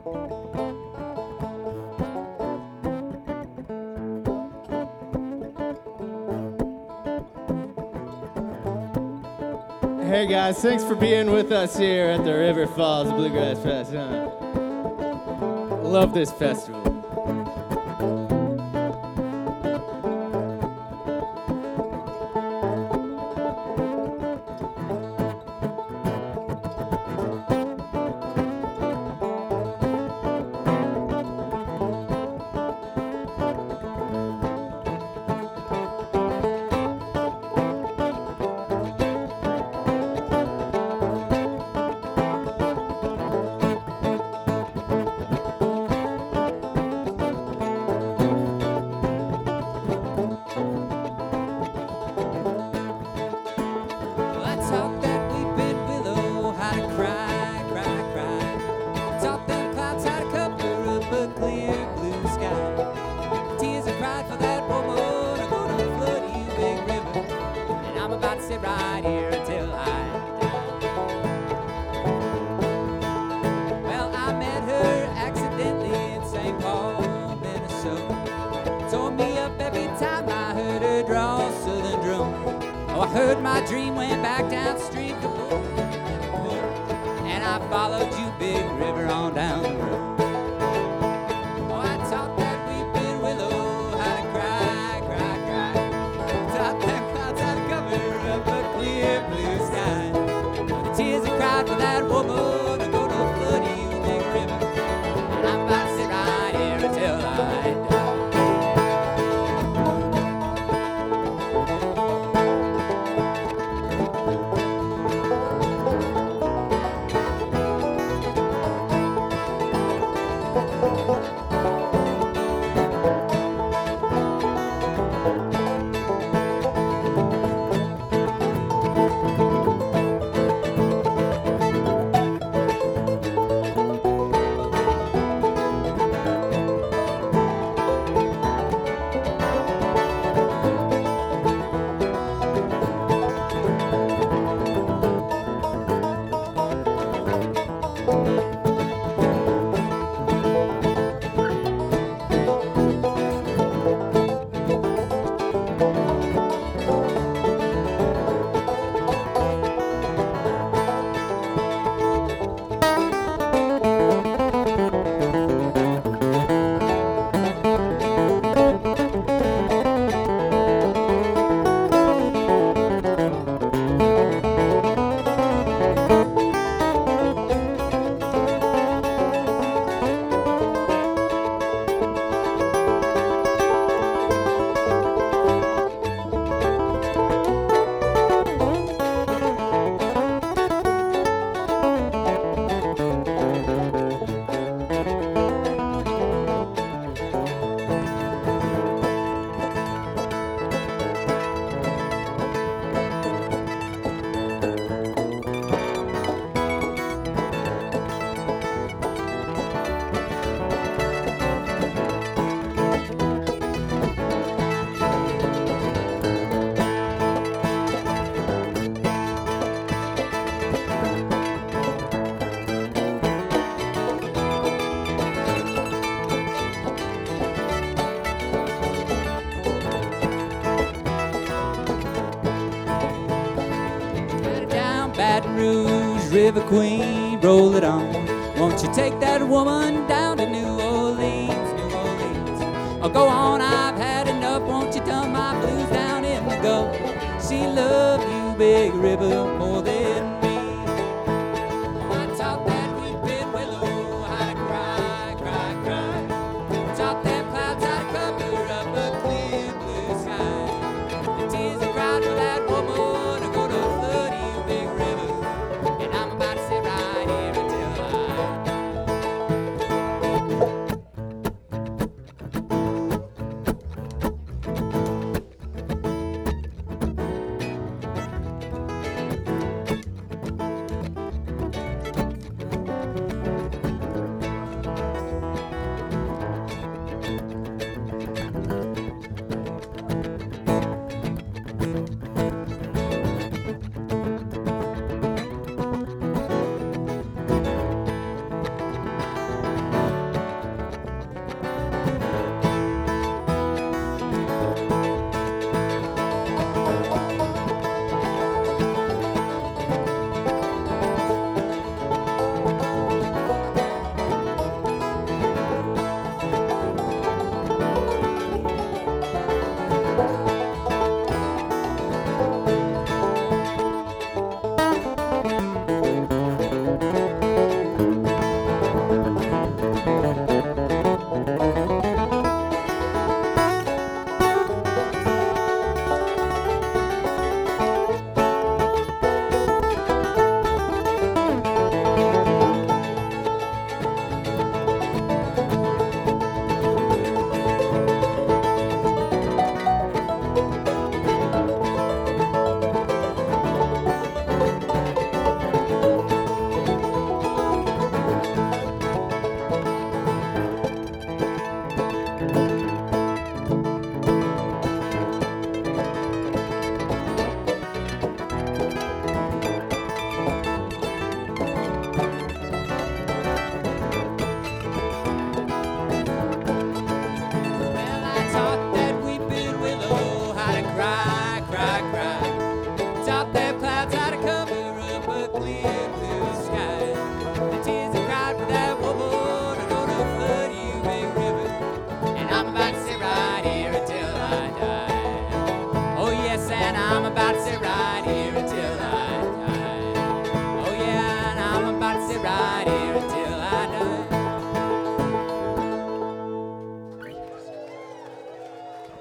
Hey guys, thanks for being with us here at the River Falls Bluegrass Fest. Love this festival. River Queen, roll it on. Won't you take that woman down to New Orleans, New Orleans? Oh, go on, I've had enough. Won't you dump my blues down in the Gulf? She loved you, Big River, more than me. Oh, I taught that weeping willow how to cry, cry, cry. Taught them clouds how to cover up a clear blue sky. The tears I cried for that woman are gonna flood you, Big River. And I'm about to sit right here until I clear blue sky. The tears I cried for that woman are gonna flood you, big river. And I'm about to sit right here until I die. Oh yes, and I'm about